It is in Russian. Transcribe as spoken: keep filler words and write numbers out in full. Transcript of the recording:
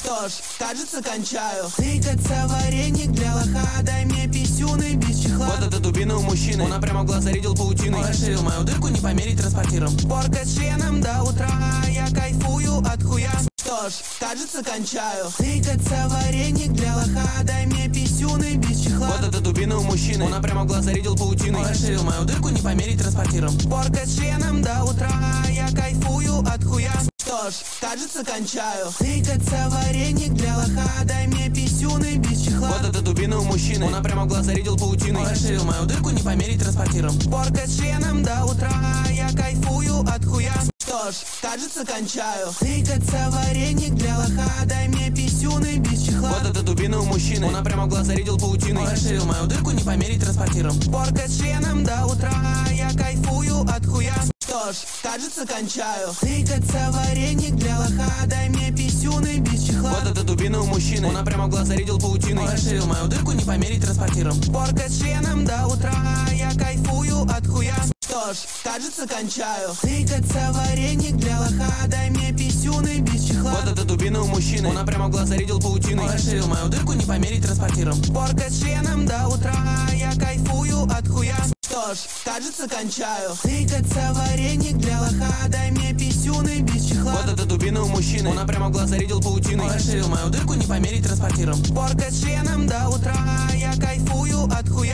Что ж, кажется, кончаю. Тыкаться вареник для лоха, дай мне писюны без чехла. Вот это дубина у мужчины, он прямо в глаза зарядил паутиной. Расширил мою дырку, не померить транспортиром. Порка с членом до утра, я кайфую от хуя. Что ж, кажется, кончаю. Тыкаться вареник для лоха, дай мне писюны без чехла. Вот это дубина у мужчины, он прямо в глаза зарядил паутиной. Расширил мою дырку, не померить транспортиром. Порка с членом до утра, я кайфую от хуя. Что ж, кажется, кончаю. Тыкаться вареник для лоха, дай мне писюны без чехла. Вот это дубина у мужчины, он прямо в глаза зарядил паутиной. Расширил мою дырку, не померить транспортиром. Порка с членом до утра, я кайфую от хуя. Что ж, кажется, кончаю. Тыкаться вареник для лоха, дай мне писюны без чехла. Вот это дубина у мужчины, он прямо в глаза зарядил паутиной. Расширил мою дырку, не померить транспортиром. Порка с членом до утра, я кайфую от хуя. Что ж, кажется, кончаю. Тыкаться вареник для лоха, дай мне писюны без чехла. Вот это дубина у мужчины, он прямо в глаза зарядил паутиной. Расширил мою дырку, не померить транспортиром. Порка с членом до утра, я кайфую от хуя. Что ж, кажется, кончаю. Тыкаться вареник для лоха, дай мне писюны без чехла. Вот это дубина у мужчины, он прямо в глаза зарядил паутиной. Расширил мою дырку, не померить транспортиром. Порка с членом до утра, я кайфую от хуя. Что ж, кажется, кончаю. Тыкаться вареник для лоха, дай мне писюны без чехла. Вот это дубина у мужчины, он прямо в глаза зарядил паутиной. Расширил мою дырку, не померить транспортиром. Порка с членом до утра, я кайфую от хуя.